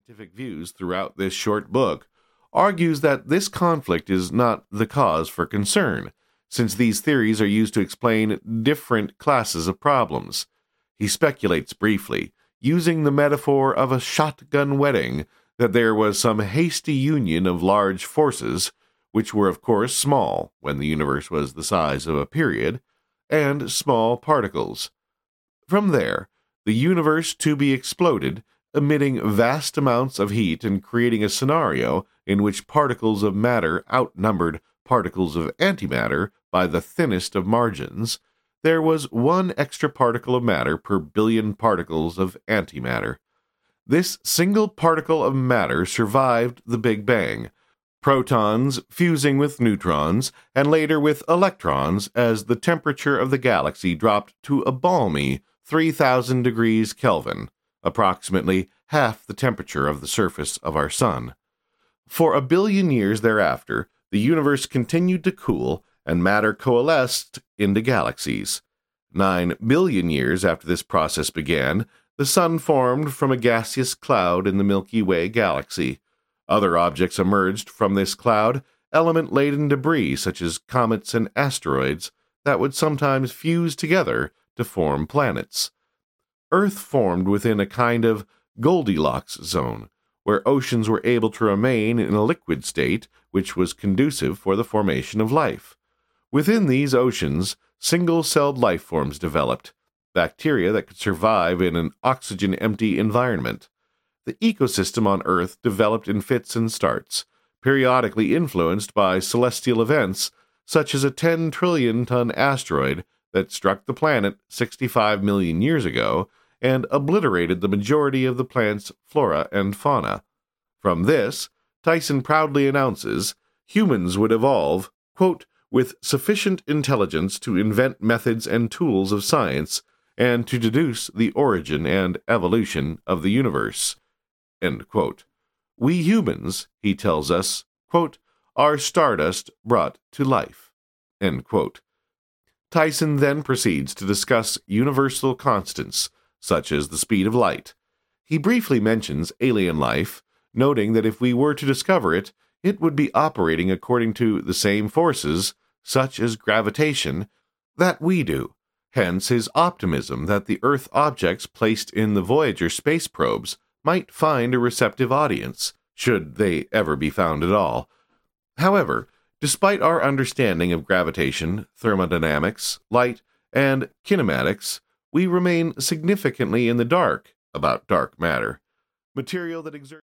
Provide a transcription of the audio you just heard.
Scientific views throughout this short book, argues that this conflict is not the cause for concern, since these theories are used to explain different classes of problems. He speculates briefly, using the metaphor of a shotgun wedding, that there was some hasty union of large forces, which were of course small when the universe was the size of a period, and small particles. From there, the universe to be exploded, emitting vast amounts of heat and creating a scenario in which particles of matter outnumbered particles of antimatter by the thinnest of margins. There was one extra particle of matter per billion particles of antimatter. This single particle of matter survived the Big Bang, protons fusing with neutrons and later with electrons as the temperature of the galaxy dropped to a balmy 3,000 degrees Kelvin, approximately half the temperature of the surface of our Sun. For a billion years thereafter, the universe continued to cool and matter coalesced into galaxies. 9 billion years after this process began, the Sun formed from a gaseous cloud in the Milky Way galaxy. Other objects emerged from this cloud, element-laden debris such as comets and asteroids that would sometimes fuse together to form planets. Earth formed within a kind of Goldilocks zone, where oceans were able to remain in a liquid state which was conducive for the formation of life. Within these oceans, single-celled life forms developed, bacteria that could survive in an oxygen-empty environment. The ecosystem on Earth developed in fits and starts, periodically influenced by celestial events such as a 10-trillion-ton asteroid that struck the planet 65 million years ago and obliterated the majority of the planet's flora and fauna. From this, Tyson proudly announces, humans would evolve, quote, with sufficient intelligence to invent methods and tools of science and to deduce the origin and evolution of the universe. End quote. We humans, he tells us, quote, are stardust brought to life. End quote. Tyson then proceeds to discuss universal constants, such as the speed of light. He briefly mentions alien life, noting that if we were to discover it, it would be operating according to the same forces, such as gravitation, that we do. Hence his optimism that the Earth objects placed in the Voyager space probes might find a receptive audience, should they ever be found at all. However, despite our understanding of gravitation, thermodynamics, light, and kinematics, we remain significantly in the dark about dark matter, material that exerts